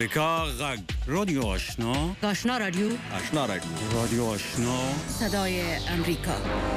امریکا غږ رادیو آشنا آشنا رادیو رادیو آشنا صدای امریکا.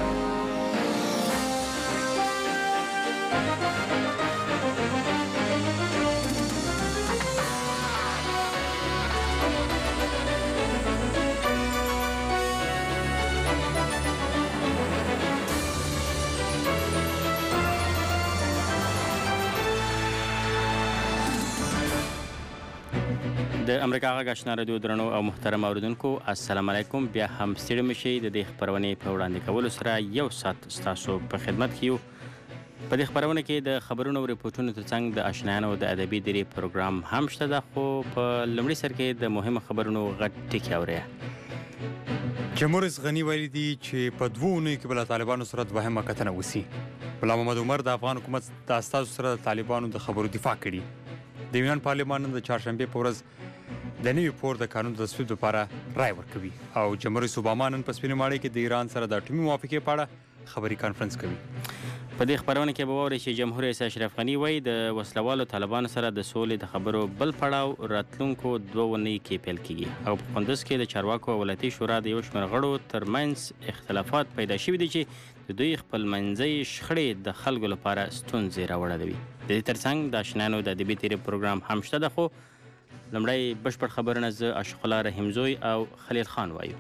د امریکا غږ آشنا رادیو درنو او محترم اوریدونکو السلام علیکم. بیا هم ستړي مشئ د دې خبرونې په وړاندې کولو سره یو ساعت ستاسو په خدمت کې یو. په دې خبرونه کې د خبرونو او ریپورټونو ترڅنګ د آشنایانو د ادبي درې پروګرام هم شته ده، خو په لومړي سر کې د مهمو خبرونو غټ ټکي اورئ. جمهور رئیس غني ویلي دي چې په 2 اونیو کې به له طالبانو سره دوهمه کتنه وسي. غلام محمد عمر د افغان حکومت د استازو سره د طالبانو د خبرو دفاع کړي. د یونان پارلمان د چهارشنبې په ورځ د نوي پور د قانون د تصویب لپاره رای ورکوي او جمهور رئیس اوباما نن په سپینې ماڼۍ کې د ایران سره د اټومي موافقې په اړه خبري کانفرنس کوي. په دې خبرونه کې به واورئ چې جمهور رئیس اشرف غني وایي د وسلوالو طالبانو سره د سولې د خبرو بل پړاو راتلونکو 2 اونیو کې پیل کیږي او په کندوز کې د چارواکو او ولایتي شورا د یو شمېر غړو ترمنځ اختلافات پیدا شوي دي چې د دوی خپلمنځي شخړې د خلکو لپاره ستونزې راوړلوي. د دې ترڅنګ د آشنایانو د ادبي تیرې پروګرام هم شته ده، خو لومړی بشپړ خبرونه زه عاشق الله رحیمزوی او خلیل خان وایو.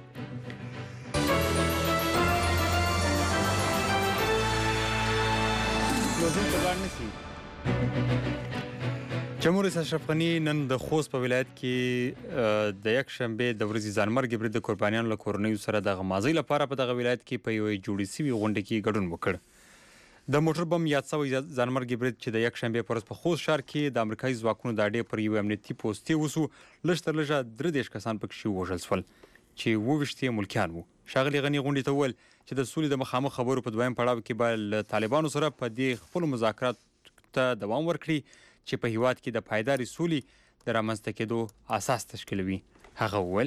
جمهور رئیس اشرف غني نن د خوست په ولایت کې د یک شنبې د ورځې ځانمرګ برید د قربانیانو له کورنیو سره د غمازۍ لپاره په دغه ولایت کې په یوې جوړې سوي غونډه کې ګډون وکړ. د موټر بم یاد سوی ځانمرګ برید چې د یک شنبې په ورځ په خوست ښار کې د امریکایي ځواکونو د اډې پر یوې امنیتي پوستې وسو. لږ تر لږه 23 کسان پکې ووژل شول چې 28 ملکیان وو. ښاغلي غني غونډې ته وویل چې د سولې د مخامخ خبرو په دویم پړاو کې به له طالبانو سره په دې خپلو مذاکراتو ته دوام ورکړي چې په هیواد کې د پایدارې سولې د رامنځته کېدو اساس تشکیلوي. هغه وویل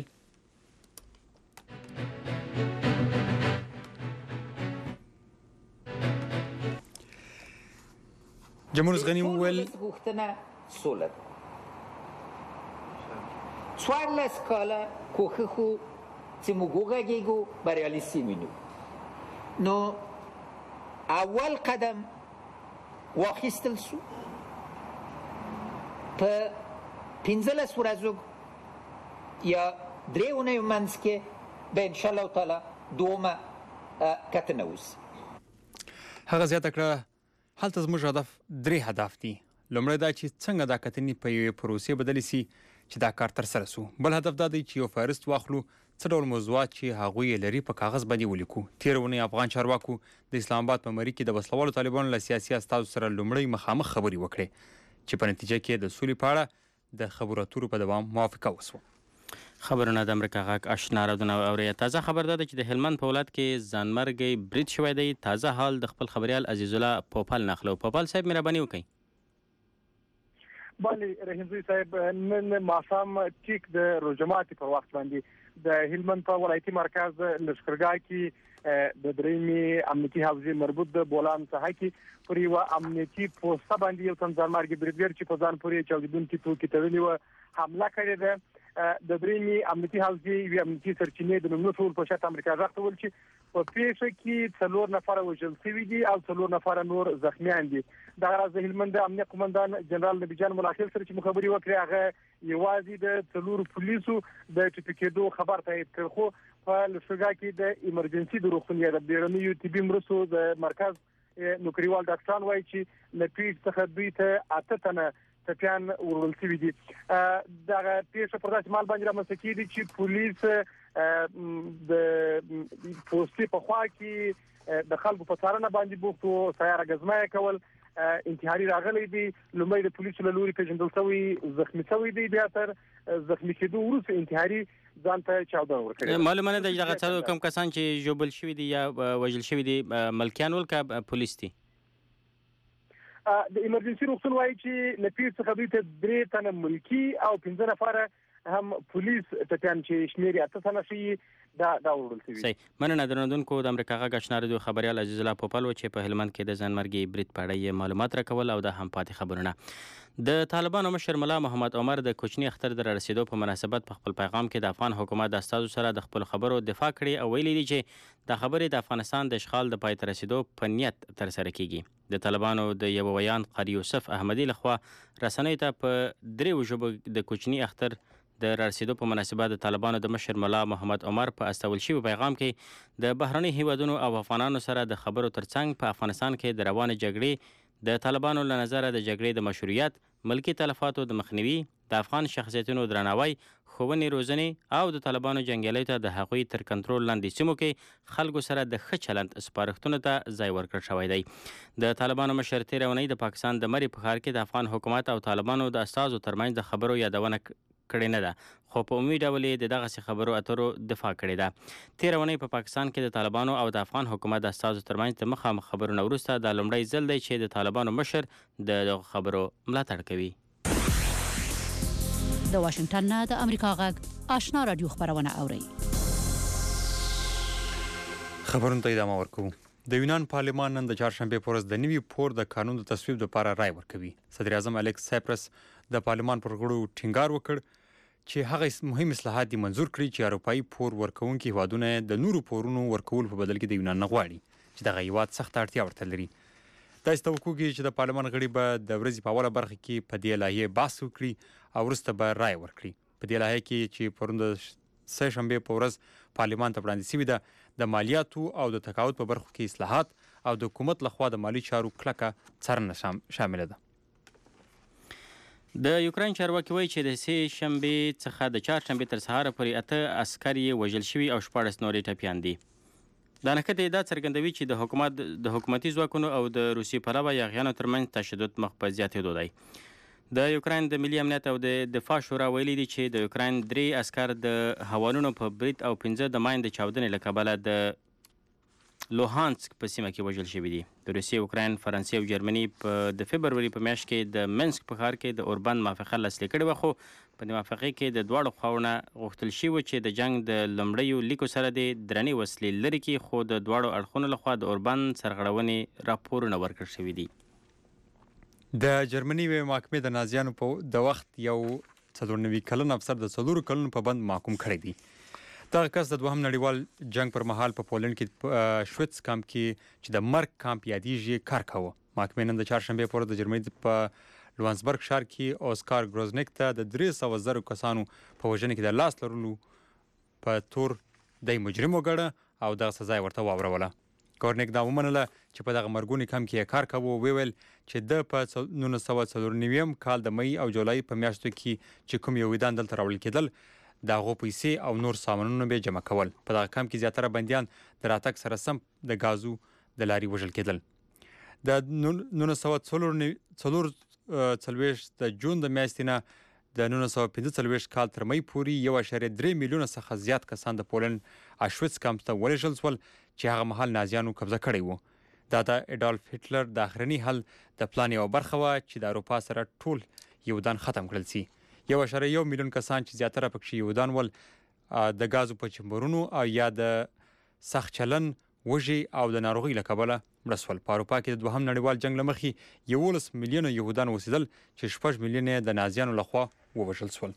جمهور رئیس غني وویل سوله څوارلس کاله کوښښ وو چې موږ وغږېږو بریالي سوي نو اول قدم واخیستل سو. په 15 ورځو یا 3 اونیو منځ کې به انشاءالله تعالی دومه کتنه وسي. هغه زیاته کړه هلته زموږ هدف 3 هدف دي. لومړی دا چې څنګه دا کتنې په یوې پروسې بدلې سي چې دا کار ترسره سو. بل هدف دا دی چې یو فهرست واخلو څه ډول موضوعات چې هغوی یې لري په کاغذ باندې ولیکو. تېره اونۍ افغان چارواکو د اسلام آباد په مري کې د وسلوالو طالبانو له سیاسي استازو سره لومړی مخامخ خبرې وکړې چې په نتیجه کې د سولې په اړه د خبرو اترو په دوام موافقه وسوه. خبرونه د امریکا غږ آشنا رادیو اورئ. تازه خبر ده چې د هلمند په ولایت کې ځانمرګی برید شوی دی. تازه حال د خپل خبریال عزیز الله پوپل نخلو. پوپل صاحب مهرباني وکړئ. بله رحیمزوی صاحب، نن ماښام ټیک د روجماتي پر وخت باندې د هلمند په ولایتي مرکز لښکرګاه کې د درېیمې امنیتي حوزې مربوط د بولان ساحه کې پر یوه امنیتي پوسته باندې یو تن ځانمرګي بریدګر چې په ځان پورې چاودېدونکي توکي تړلي وه حمله کړې ده. د درېیمې امنیتي حوزې یوې امنیتي سرچینې د نومونو ټول په شت امریکا غږ ته وویل چې په پیښه کې 4 نفره وژل شوي دي او 4 نفره نور زخمیان دي. دغه راز د هلمند امنیه قومندان جنرال نبي جان ملاخیل سره چې مخابري وکړې هغه یوازې د 4 پولیسو د ټپي کېدو خبر تایید کړ، خو په لښکرګاه کې د ایمرجنسي د روغتون یا د بیړنیو طبي مرستو د مرکز نوکریوال ډاکټران وایي چې له پیښې څخه دوی ته 8 تنه ټپیان ورول شوي دي. دغه پیښه پر داسې مهال باندې رامنځته کېږي چې پولیس د پوستې په خوا کې د خلکو په څارنه باندې بوخت وو، سیاره ګزمه کول. انتحاري راغلی دی. لومړی د پولیسو له لوري پیژندل شوی زخمي شوی دی، بیا تر زخمي کېدو وروسته انتحاري ځان ته چاودنه ورکړې. معلومه نه ده چې دغه څلور کم کسان چې ژوبل شوي دي یا وژل شوي دي ملکیان ول که پولیس دي؟ د ایمرجنسي روغتون وایي چې له پیښې څخه دوی ته 3 تنه ملکي او 15 نفره هم پولیس ټپیان چې شمیر 8 تنه شي دا وړل شوی. صحیح. مننه درنوونکو د امریکا غږ آشنا رادیو خبريال عزیز الله پوپل چې په هلمند کې د ځانمرګي برید په اړه معلومات راکول او د هم پاتې خبرونه. د طالبانو مشر ملا محمد عمر د کوچني اختر د رسیدو په مناسبت په خپل پیغام کې د افغان حکومت د استازو سره د خپل خبرو دفاع کړې او ویلي دي چې د خبرې د افغانستان د اشغال د پای ته رسیدو په نیت ترسره کیږي. د طالبانو د یو ویان قاری یوسف احمدي لخوا رسنیو ته په 3 ژبو د کوچني اختر د رسیدو په مناسبت د طالبانو د مشر ملا محمد عمر په استول شوی پیغام کې د بهرني هیوادونو او افغانانو سره د خبرو ترڅنګ په افغانستان کې د روانه جګړې د طالبانو له نظره د جګړې د مشروعیت، ملکی تلفاتو د مخنیوي، د افغان شخصیتونو درناوی، ښوونې روزنې او د طالبانو جنګیالیو ته د هغوی تر کنټرول لاندې سیمو کې خلکو سره د ښه چلند سپارښتنو ته ځای ورکړل شوی دی. د طالبانو مشر تېره اونۍ د پاکستان د مرې په ښار کې د افغان حکومت او طالبانو د استازو ترمنځ د خبرو یادونه کړې نه ده، خو په عمومي ډول یې د دغسې خبرو اترو دفاع کړې ده. تېره اونۍ په پاکستان کې د طالبانو او د افغان حکومت د استازو ترمنځ د مخامخ خبرو نه وروسته دا لومړی ځل دی چې د طالبانو مشر د دغو خبرو ملاتړ کوي. د واشنگټن نه د امریکا غږ آشنا رادیو خبرونه اوري. خبرونه ته ادامه ورکوو. د یونان پارلمان نن د چهارشنبې په ورځ د نوي پور د قانون د تصویب لپاره رای ورکوي. صدر اعظم الیکس سایپرس د پارلمان پر غړو ټینګار وکړ چې هغه مهم اصلاحات دي منظور کړي چې اروپایي پور ورکوونکي هیوادونه د نورو پورونو ورکول په بدل کې د یونان نه غواړي چې دغه هیواد سخت اړتیا ورته لري. داسې توقع کېږي چې د پارلمان غړي به د ورځې په اوله برخه کې په دې لایحې بحث وکړي او وروسته به رای ورکړي. په دې لایحه کې چې پرون د سه شنبې په ورځ پارلمان ته وړاندې شوې ده د مالیاتو او د تقاعد په برخو کې اصلاحات او د حکومت لخوا د مالي چارو کلکه څارنه شامله ده. د یوکراین چارواکي وایي چې د سه شنبې څخه د چهارشنبې تر سهاره پورې 8 عسکر یې وژل شوي او 14 نورې ټپیان دي. دا نښتې دا څرګندوي چې د حکومتي ځواکونو او د روسیې پلوه یاغیانو ترمنځ تشدد مخ په زیاتېدو دی. د یوکراین د ملي امنیت او د دفاع شورا ویلي دي چې د یوکراین 3 عسکر د هوانونو په برید او 15 د ماین د چاودنې له کبله د لوهانسک په سیمه کې وژل شوي دي. د روسیې، اوکراین، فرانسې او جرمني په د فبروري په میاشت کې د منسک په ښار کې د اوربند موافقه لاسلیک کړې وه، خو په دې موافقې کې د دواړو خواوو نه غوښتل شوي چې د جنګ د لومړیو لیکو سره د درنې وسلې لرې کړي، خو د دواړو اړخونو لخوا د اوربند سرغړونې راپورونه ورکړل شوي دي. د جرمني یوې محکمې د نازیانو په د وخت یو 94 کلن افسر د 4 کلونو په بند محکوم کړی دی. دغه کس د دوهم نړیوال جنگ پر مهال په پولنډ کې شویتس کامپ کې چې د مرګ کامپ یادیږي کار کاوه. محکمې نن د چهارشنبې په ورځ د جرمني په لوانسبرګ ښار کې اوسکار ګروزنیک ته د 300,000 کسانو په وژنې کې د لاس لرلو په تور د مجرم وګڼه او دغه سزا ورته واوروله. ګورنیک دا ومنله چې په دغه مرګوني کم کې کار کاوه. ویل چې د په 1994 کال د مئی او جولای په میاشتو کې چې کوم یو ویدان دلته راوړل کېدل د هغو پیسې او نور سامانونه به جمع کول. په دغه کم کې زیاتره بندیان د راتګ سره سم د غازو د لارې وژل کېدل. د 1944 د جون د میاشتې نه د 1945 کال تر مئی پورې 1.3 میلیونه څخه زیات کسان د پولنډ اشویتس کامپ ته ولېږل شول چې هغه مهال نازیانو قبضه کړی و. دا د اډالف هټلر د اخرني حل د پلان یوه برخه وه چې د اروپا سره ټول یودان ختم کړل شي. 1.1 میلیون کسان چې زیاتره پکې یودان ول د غازو په چمبرونو او یا د سخت چلن، وژې او د ناروغۍ له کبله مړه شول. په اروپا کې د دوهم نړیوال جنګ له مخې 11 میلیونه یهودان اوسېدل چې 6 میلیونه د نازیانو لخوا ووژل شول.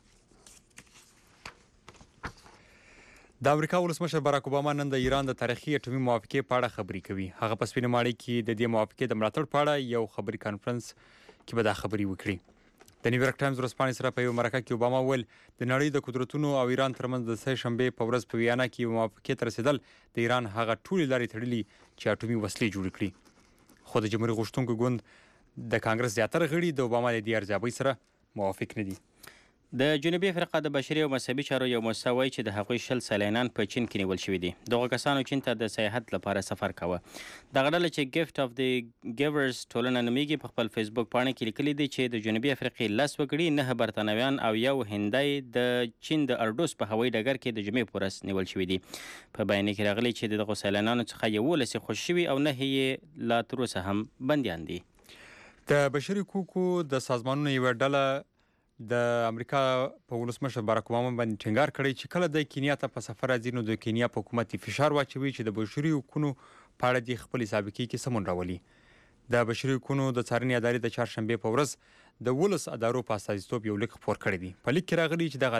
د امریکا ولسمشر باراک اوباما نن د ایران د تاریخي اټومي موافقې په اړه خبرې کوي. هغه په سپینه ماڼۍ کې د دې موافقې د ملاتړ په اړه یو خبري کانفرنس کې به دا خبرې وکړي. د نیویارک ټایمز ورځپاڼې سره په یو مرکه کې اوباما وویل د نړۍ د قدرتونو او ایران ترمنځ د سه شنبې په ورځ په ویانا کې موافقې ته رسېدل د ایران هغه ټولې لارې تړلي چې اټومي وسلې جوړې کړي. خو د جمهوریت غوښتونکو ګوند د کانګرس زیاتره غړي د اوباما د دې ارزیابۍ سره موافق نه دي. د جنوبي افریقا د بشري او مذهبي چارو یو مؤسسه وایي چې د هغوی 20 سیلانیان په چین کې نیول شوي دي. دغو کسانو چین ته د سیاحت لپاره سفر کاوه. دغه ډله چې ګفټ اف د ګیورز ټولنه نومیږي په خپل فیسبوک پاڼه کې لیکلي دي چې د جنوبي افریقې 10 وګړي، 9 برتانویان او یو هندی د چین د اردوس په هوایي ډګر کې د جمعې په ورځ نیول شوي دي. په بیان کې راغلي چې دغو سیلانیانو څخه 11 خوشي شوي او 9 یې لا تر اوسه هم بندیان دي. د بشري حقوقو د سازمانونو یوه ډله د امریکا په ولسمشر باراک اوباما باندې ټینګار کړی چې کله د کینیا ته په سفر راځي نو د کینیا په حکومت فشار واچوي چې د بشري حقوقو په اړه د خپل سابقې کې سمون راولي. د بشري حقوقو د څارنې ادارې د چهارشنبه په ورځ د 12 ادارو په اساسیتوب یو لیک خپور کړی دی. په لیک کې راغلي چې د